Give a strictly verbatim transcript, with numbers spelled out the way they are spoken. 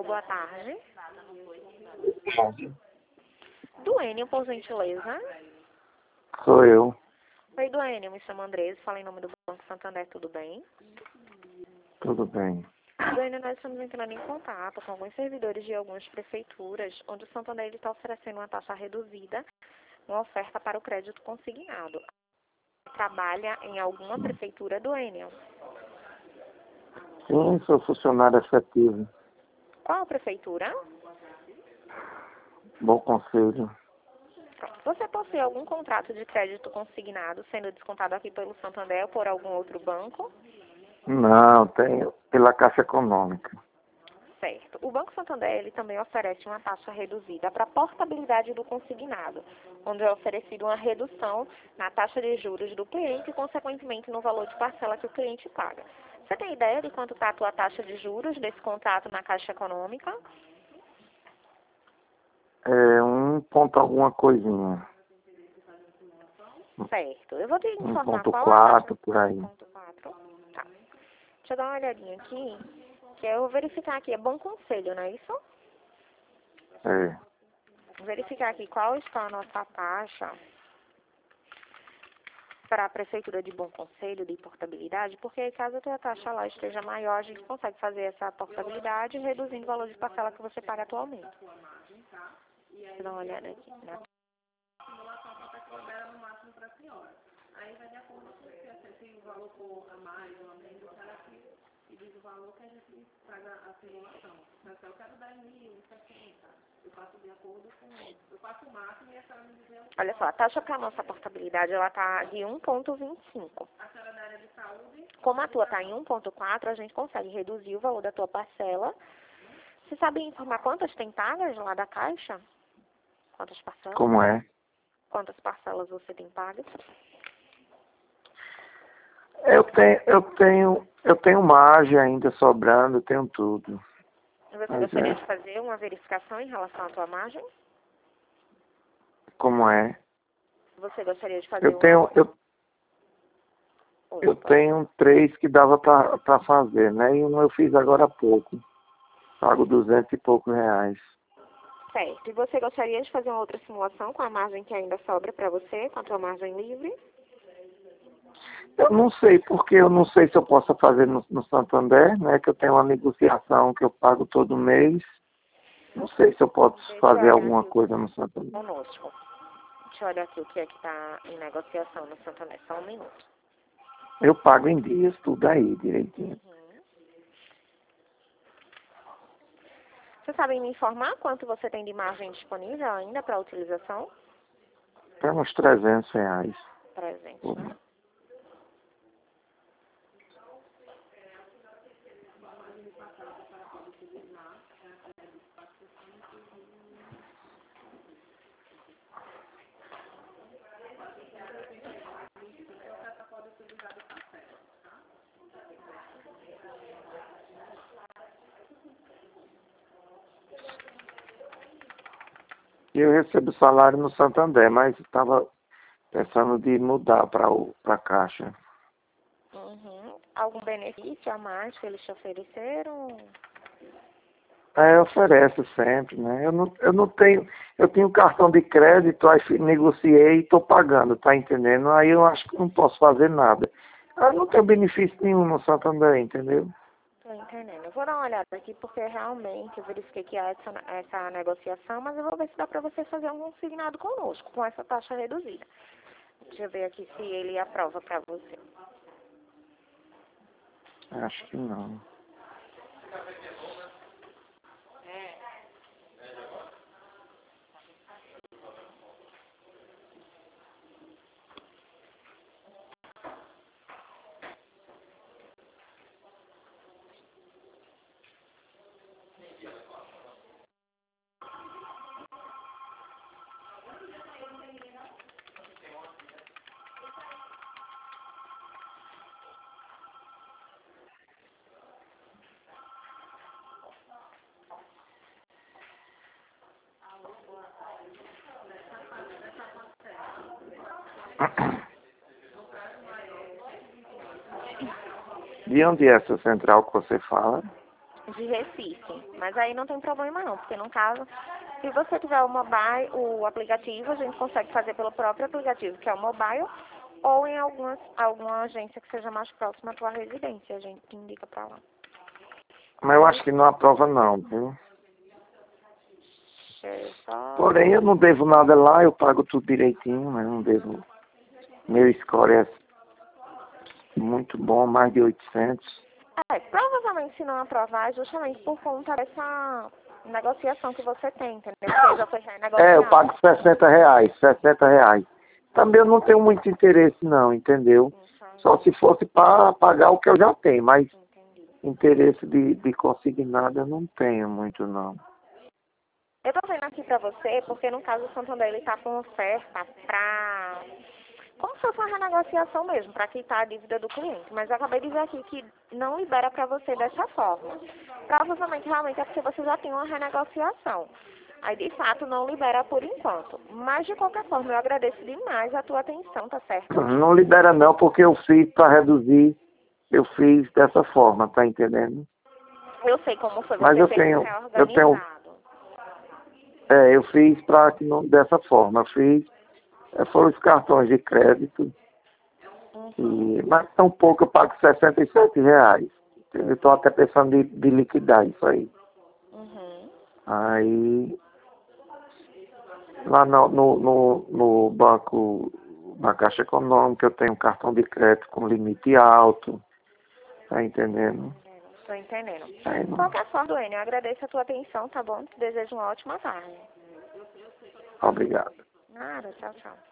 Alô, boa tarde. Tarde. Duênio, por gentileza. Sou eu. Oi, Duênio, me chamo Andresa, falo em nome do Banco Santander, tudo bem? Tudo bem. Duênio, nós estamos entrando em contato com alguns servidores de algumas prefeituras, onde o Santander está oferecendo uma taxa reduzida, uma oferta para o crédito consignado. Trabalha em alguma prefeitura, Duênio? Sim, sou funcionário efetivo. Qual prefeitura? Bom conselho. Você possui algum contrato de crédito consignado sendo descontado aqui pelo Santander ou por algum outro banco? Não, tenho pela Caixa Econômica. Certo. O Banco Santander ele também oferece uma taxa reduzida para a portabilidade do consignado, onde é oferecida uma redução na taxa de juros do cliente e, consequentemente, no valor de parcela que o cliente paga. Você tem ideia de quanto está a tua taxa de juros desse contrato na Caixa Econômica? É um ponto alguma coisinha. Certo. Eu vou te Um informar ponto qual a taxa. quatro por aí. um ponto quatro. Tá. Deixa eu dar uma olhadinha aqui, que eu vou verificar aqui. É Bom Conselho, não é isso? É. Verificar aqui qual está a nossa taxa para a Prefeitura de Bom Conselho de portabilidade, porque caso a tua taxa lá esteja maior, a gente consegue fazer essa portabilidade reduzindo o valor de parcela que você paga atualmente. Deixa eu dar uma olhada aqui. Né? Olha só, a taxa para a nossa portabilidade ela está de um ponto vinte e cinco. Como a tua está em um ponto quatro, a gente consegue reduzir o valor da tua parcela. Você sabe informar quantas tem pagas lá da Caixa? Quantas parcelas? Como é? Quantas parcelas você tem pagas? Eu tenho, eu tenho, eu tenho margem ainda sobrando, eu tenho tudo. Você Mas gostaria é. de fazer uma verificação em relação à tua margem? Como é? Você gostaria de fazer Eu tenho, uma... eu, Oi, eu pode. tenho três que dava para fazer, né? E um eu fiz agora há pouco. Pago duzentos e poucos reais. Certo. E você gostaria de fazer uma outra simulação com a margem que ainda sobra para você, com a tua margem livre? Eu não sei, porque eu não sei se eu posso fazer no, no Santander, né? Que eu tenho uma negociação que eu pago todo mês. Não sei se eu posso Deixa eu fazer olhar alguma aqui coisa no Santander. conosco. Deixa eu olhar aqui o que é que está em negociação no Santander. Só um minuto. Eu pago em dias, tudo aí, direitinho. Uhum. Você sabe me informar quanto você tem de margem disponível ainda para utilização? É uns trezentos reais. trezentos, né? E eu recebo salário no Santander, mas estava pensando de mudar para a Caixa. Uhum. Algum benefício a mais que eles te ofereceram? É, oferece sempre, né? Eu não, eu não tenho, eu tenho cartão de crédito, aí fi- negociei e estou pagando, tá entendendo? Aí eu acho que não posso fazer nada. Eu não tenho benefício nenhum no Santander, entendeu? Estou entendendo. Eu vou dar uma olhada aqui porque realmente eu verifiquei que há essa, essa negociação, mas eu vou ver se dá para você fazer um consignado conosco, com essa taxa reduzida. Deixa eu ver aqui se ele aprova para você. Acho que não. De onde é essa central que você fala? de Recife. Mas aí não tem problema não, porque no caso, se você tiver o mobile, o aplicativo, a gente consegue fazer pelo próprio aplicativo, que é o mobile, ou em algumas, alguma agência que seja mais próxima à tua residência, a gente te indica pra lá. Mas eu acho que não aprova não, viu? Só... Porém, eu não devo nada lá, eu pago tudo direitinho, mas não devo. Meu score é muito bom, mais de oitocentos. É, provavelmente se não aprovar é justamente por conta dessa negociação que você tem, entendeu? Porque já foi renegociado. É, eu pago sessenta reais, sessenta reais. Também eu não tenho muito interesse não, entendeu? Só se fosse para pagar o que eu já tenho, mas Entendi. interesse de, de conseguir nada eu não tenho muito não. Eu tô vendo aqui pra você, porque no caso o Santander ele tá com oferta pra... como se fosse uma renegociação mesmo, para quitar a dívida do cliente. Mas eu acabei de ver aqui que não libera para você dessa forma. Provavelmente, realmente, é porque você já tem uma renegociação. Aí, de fato, não libera por enquanto. Mas, de qualquer forma, eu agradeço demais a tua atenção, tá certo? Não libera não, porque eu fiz para reduzir, eu fiz dessa forma, tá entendendo? Eu sei como foi, Mas você eu fez tenho, reorganizado. eu tenho, é, eu fiz para que não dessa forma, eu fiz, é, foram os cartões de crédito. Uhum. E, mas tão pouco eu pago sessenta e sete reais. Eu estou até pensando de, de liquidar isso aí. Uhum. Aí, lá no, no, no, no banco, na Caixa Econômica, eu tenho um cartão de crédito com limite alto. Tá entendendo? Estou entendendo. Aí, De não. qualquer forma, Duane, eu agradeço a tua atenção, tá bom? Te desejo uma ótima tarde. Obrigado. Nada, tchau, tchau.